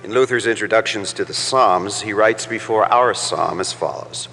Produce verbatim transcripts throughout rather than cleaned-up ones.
In Luther's introductions to the Psalms, he writes before our psalm as follows.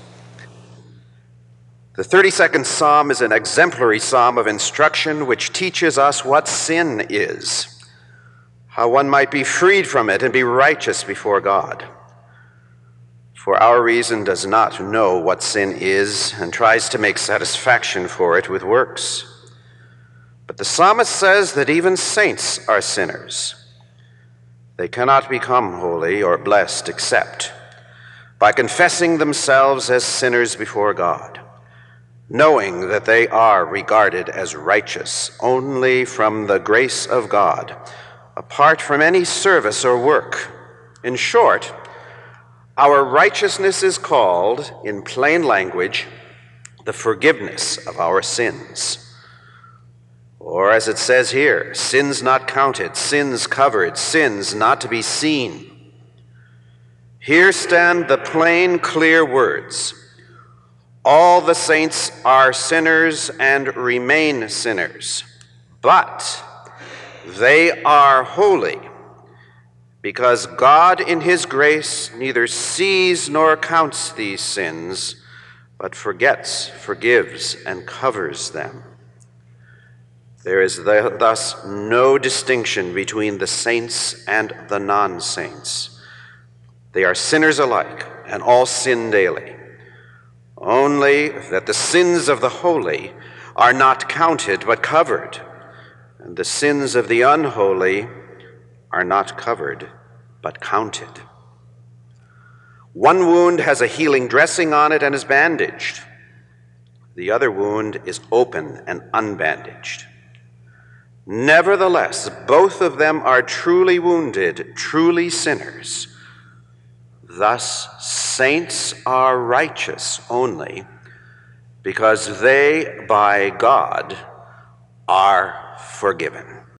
The thirty-second Psalm is an exemplary psalm of instruction which teaches us what sin is, how one might be freed from it and be righteous before God. For our reason does not know what sin is and tries to make satisfaction for it with works. But the psalmist says that even saints are sinners. They cannot become holy or blessed except by confessing themselves as sinners before God, knowing that they are regarded as righteous only from the grace of God, apart from any service or work. In short, our righteousness is called, in plain language, the forgiveness of our sins. Or as it says here, sins not counted, sins covered, sins not to be seen. Here stand the plain, clear words. All the saints are sinners and remain sinners, but they are holy, because God in his grace neither sees nor counts these sins, but forgets, forgives, and covers them. There is thus no distinction between the saints and the non-saints. They are sinners alike, and all sin daily. Only that the sins of the holy are not counted but covered, and the sins of the unholy are not covered but counted. One wound has a healing dressing on it and is bandaged. The other wound is open and unbandaged. Nevertheless, both of them are truly wounded, truly sinners. Thus, saints are righteous only because they, by God, are forgiven.